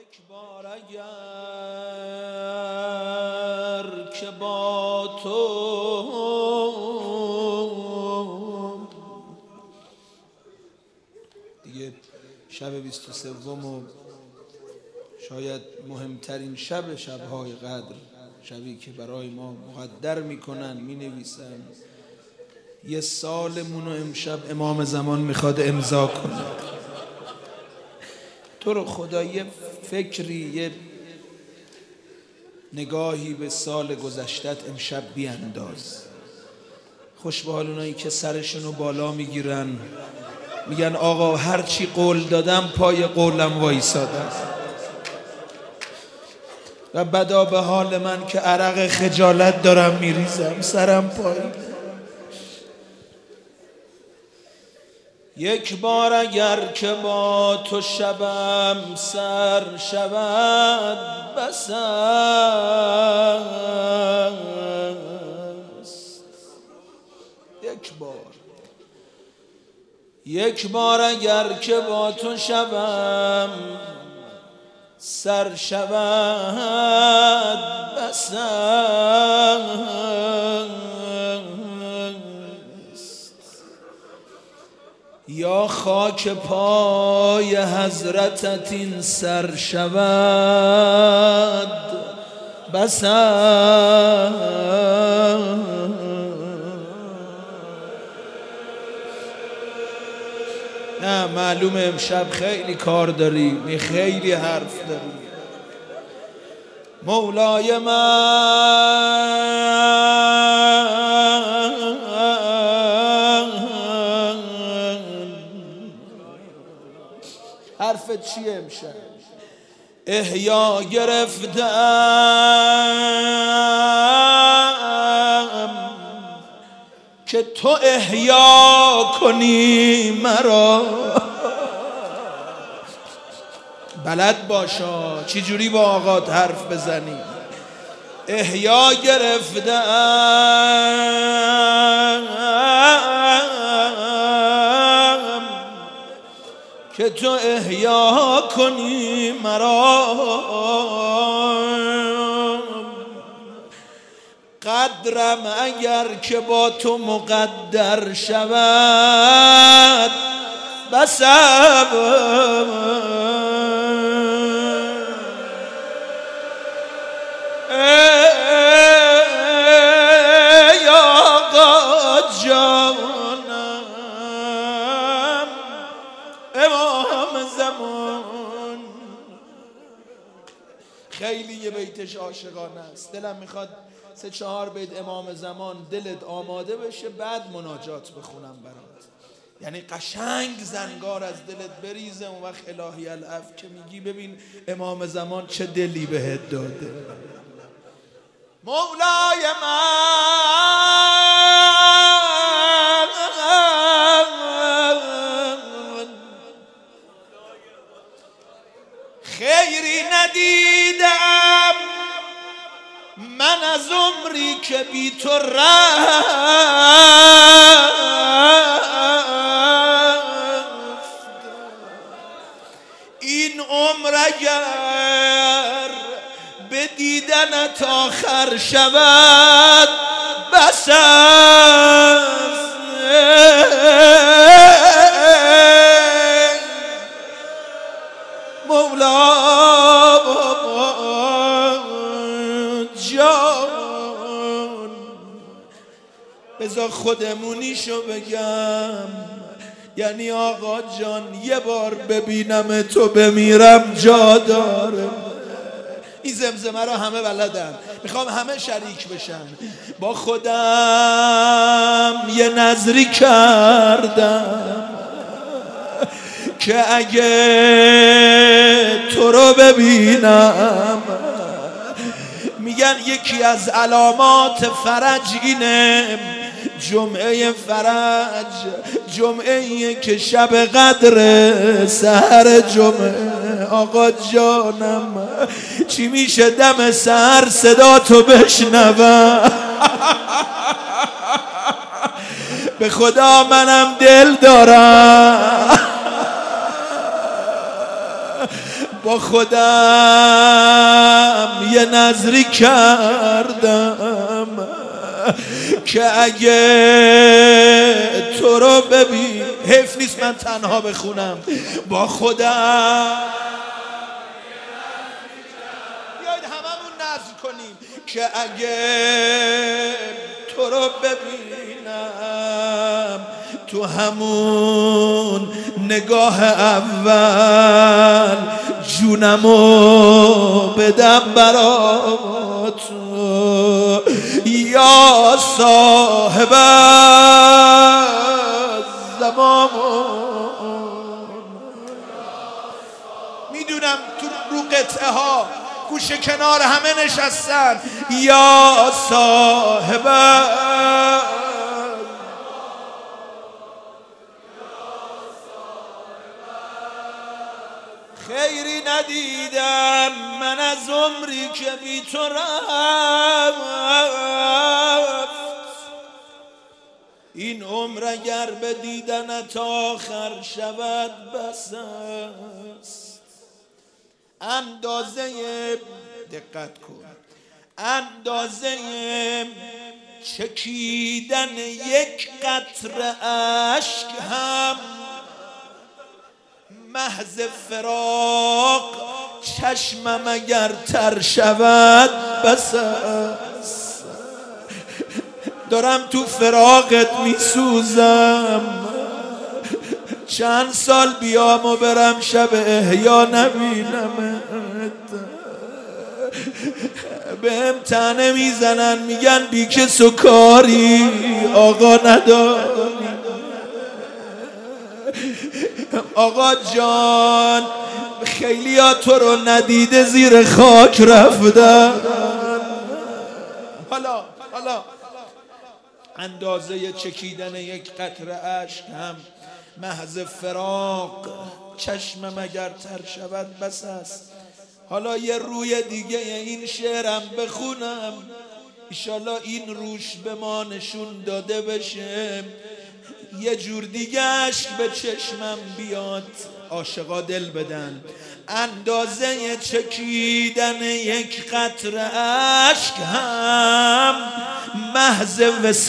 یک بار اگر که با تو دیگه شب 23 و شاید مهمترین شبهای قدر، شبی که برای ما مقدر میکنن، مینویسن. یه سالمونو امشب امام زمان میخواد امضا کنه. تو رو خدا یه فکری، یه نگاهی به سال گذشتت امشب بیانداز. خوش به حال اونایی که سرشونو بالا میگیرن، میگن آقا هرچی قول دادم پای قولم وایسادم. و بدا به حال من که عرق خجالت دارم میریزم، سرم پایین. یک بار اگر که با تو شبم سر شود بس است. یک بار اگر که با تو شبم سر شود بس است. یا خاک پای حضرتت این سر شود بس است. نه معلومه امشب خیلی کار داری، خیلی حرف داری. مولای من حرفت چیه امشب؟ احیا گرفتم که تو احیا کنی مرا. بلد باشا چی جوری با آقات حرف بزنی. احیا گرفتم که تو احیا کنی مرا. قدرم اگر که با تو مقدر شود بس ای آقا جانم امام زمان. خیلی یه بیتش عاشقانه است. دلم میخواد 3-4 بیت امام زمان دلت آماده بشه، بعد مناجات بخونم برات. یعنی قشنگ زنگار از دلت بریزه. اون وقت الهی العفو که میگی ببین امام زمان چه دلی بهت داده. مولای من خیری ندیدم من از عمری که بی تو رفت. این عمر اگر به دیدنت آخر شود بس است. مولا جان بذار خودمونیشو بگم. یعنی آقا جان یه بار ببینم تو بمیرم جا داره. این زمزمه رو همه بلدن، میخوام همه شریک بشن. با خودم یه نظری کردم که اگه تو رو ببینم، میگن یکی از علامات فرج اینه. جمعه فرج جمعه که شب قدر سحر جمعه. آقا جانم چی میشه دم سحر صدا تو بشنوم. به خدا منم دل دارم با خودم یه نظری کردم که اگه تو رو ببین، حیف نیست من تنها بخونم. با خودم بیاید هممون نظر کنیم که اگه تو رو ببینم تو همون نگاه اول جونمو بدم برات یا صاحب زمان. میدونم تو رو قطعه ها گوشه کنار همه نشستن. یا صاحب خیری ندیدم من از عمری که بی تو رفت. این عمر اگر به دیدنت آخر شود بس است. اندازه دقت کن، اندازه چکیدن یک قطره اشک هم محض فراق چشمم اگر تر شود بس است. دارم تو فراقت میسوزم، چند سال بیام و برم شب احیا نبینمت. بهم تنه میزنن میگن بی کس و کاری آقا نداری. آقا جان خیلی ها تو رو ندیده زیر خاک رفتن. حالا اندازه چکیدن یک قطره اشک هم محض فراق چشمم اگر تر شود بس است. حالا یه روی دیگه این شعرم بخونم، ایشالا این روش به ما نشون داده بشه، یه جور دیگه اشک به چشمم بیاد، عاشقا دل بدن. اندازه چکیدن یک قطره اشک هم محض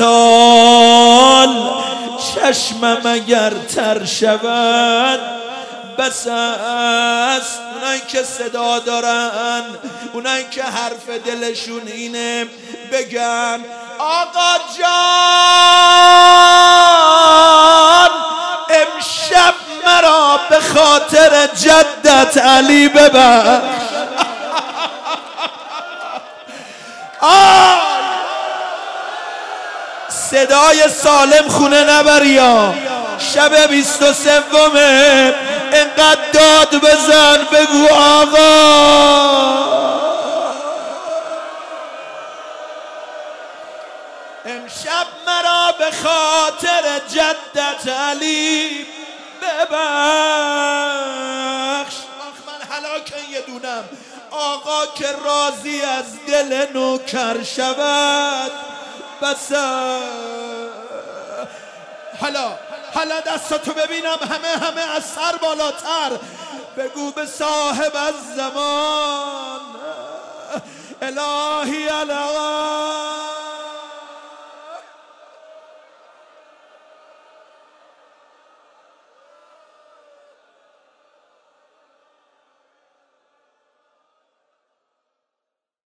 وصال چشمم اگر تر شود بس است. اونایی که صدا دارن، اونایی که حرف دلشون اینه بگن آقا جان امشب مرا به خاطر جدت علی ببر. صدای سالم خونه نبریا، شب 23 انقدر داد بزن بگو آقا امشب مرا به خاطر جدت علی ببخش. من هلاک یه دونم آقا که راضی از دل نوکر شود بس. حالا دستاتو ببینم همه از سر بالاتر بگو به صاحب الزمان الهی الهی